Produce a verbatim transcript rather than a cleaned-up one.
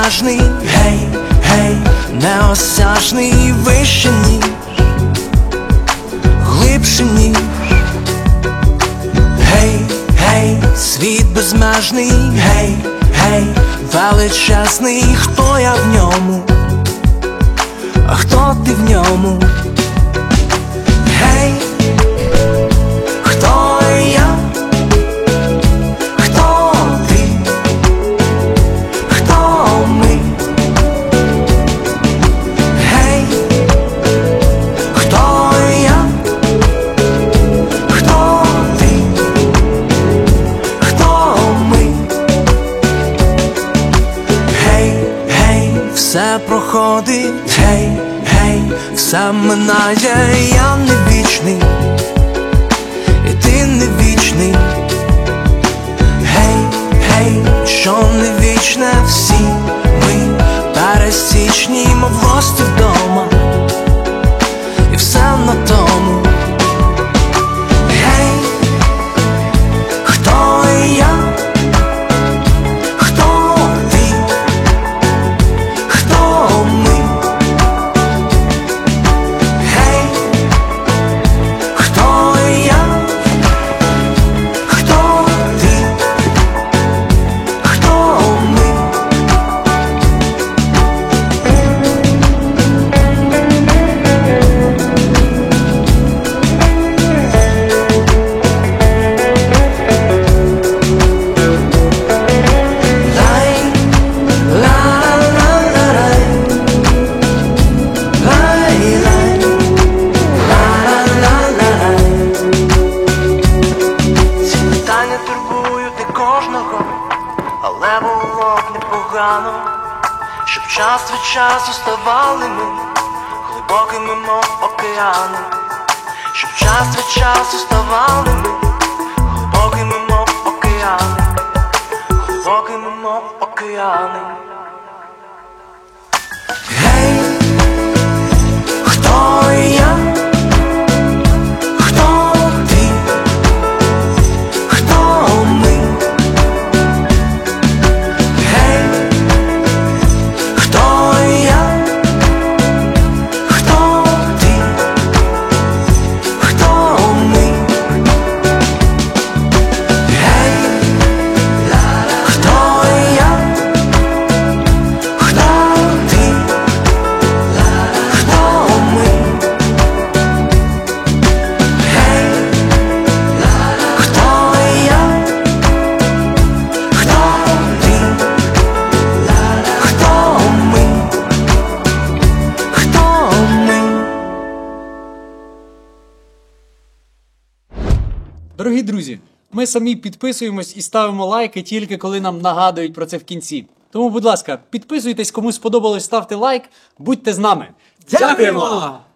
безмежний, гей, гей, неосяжний, вище ніж, глибше ніж. Гей, гей, світ безмежний, гей, гей, величезний, хто я в ньому, а хто ти в ньому? Гей, хто я, хто ти, хто ми? Гей, хто я, хто ти, хто ми? Гей, гей, все проходить, гей, гей, все минає, я не вічний, і ти не вічний. Гей, гей, що не вічне, всі ми пересічні, мов гості вдома, і все на тому. Гей, хто я, хто ти, хто ми? Гей, хто я, хто ти, хто ми? Лай, ла-ла-ла-лай, лай-лай, ла-ла-ла-лай. Ці питання турбують не кожного, але було б непогано, щоб час від часу ставали ми глибокими, мов океани. Щоб час від часу ставали ми глибокими, мов океани, глибокими, мов океани. Гей, хто я, хто ти, хто ми? Гей, хто я, хто ти, хто ми? Гей, хто я, хто ти, хто ми? Гей, хто я, хто ти, хто ми? Хто ми? Дорогі друзі, ми самі підписуємось і ставимо лайки тільки коли нам нагадують про це в кінці. Тому, будь ласка, підписуйтесь, кому сподобалось, ставте лайк, будьте з нами. Дякуємо!